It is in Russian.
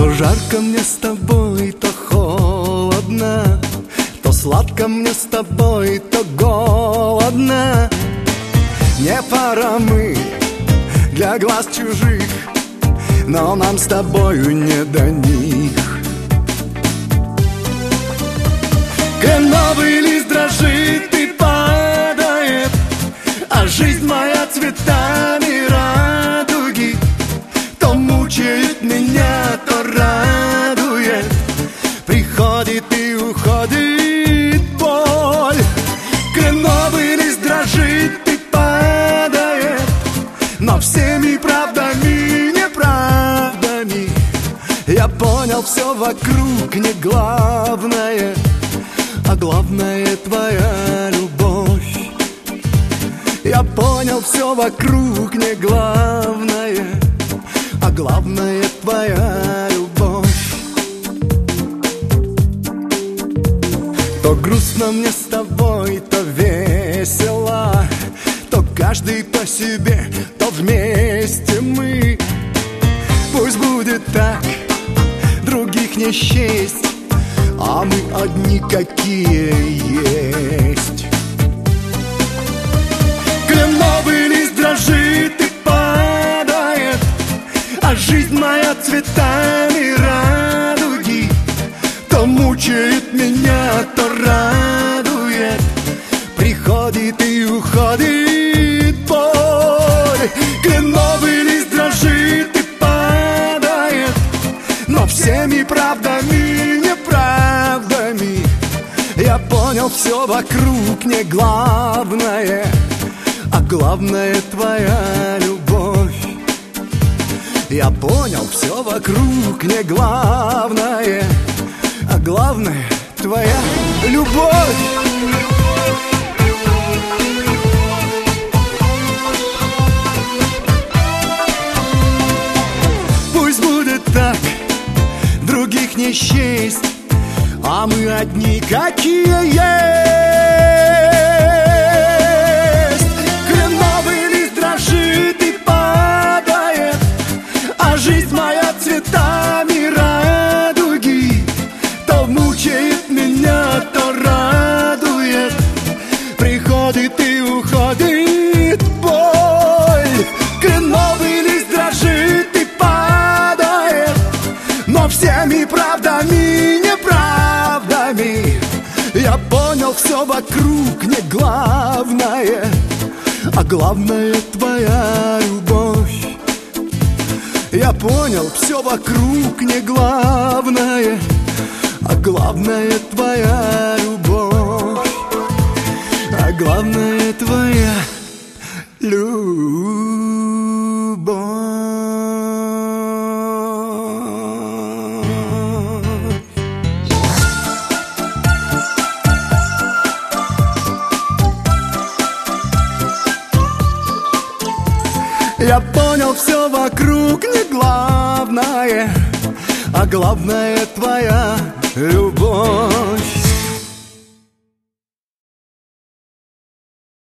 То жарко мне с тобой, то холодно, то сладко мне с тобой, то голодно. Не пара мы для глаз чужих, но нам с тобою не до них. Кленовый лист дрожит и падает, а жизнь моя цветами радуги то мучает меня, то радует. Приходит и уходит боль. Кленовый лист дрожит и падает, но всеми правдами, неправдами я понял, все вокруг не главное, а главное твоя любовь. Я понял, все вокруг не главное, а главное твоя любовь. То грустно мне с тобой, то весело, то каждый по себе, то вместе мы. Пусть будет так, других не счесть, а мы одни какие есть. Кленовый лист дрожит и падает, а жизнь моя цветами радуги то мучает меня, то радует. Приходит и уходит боль. Кленовый лист дрожит и падает, но всеми правдами, неправдами я понял, все вокруг не главное, а главное твоя любовь. Я понял, все вокруг не главное, а главное твоя любовь. Пусть будет так, других не счесть, а мы одни какие есть. Кленовый лист дрожит и падает, а жизнь моя цветами радуги то мучает меня, то радует. Приходит и уходит боль. Кленовый лист дрожит и падает, но всеми правдами, неправдами я понял, все вокруг не главное, а главное твоя любовь. Я понял, все вокруг не главное, а главное твоя любовь, а главное твоя любовь. Я понял, все вокруг не главное, а главное твоя любовь.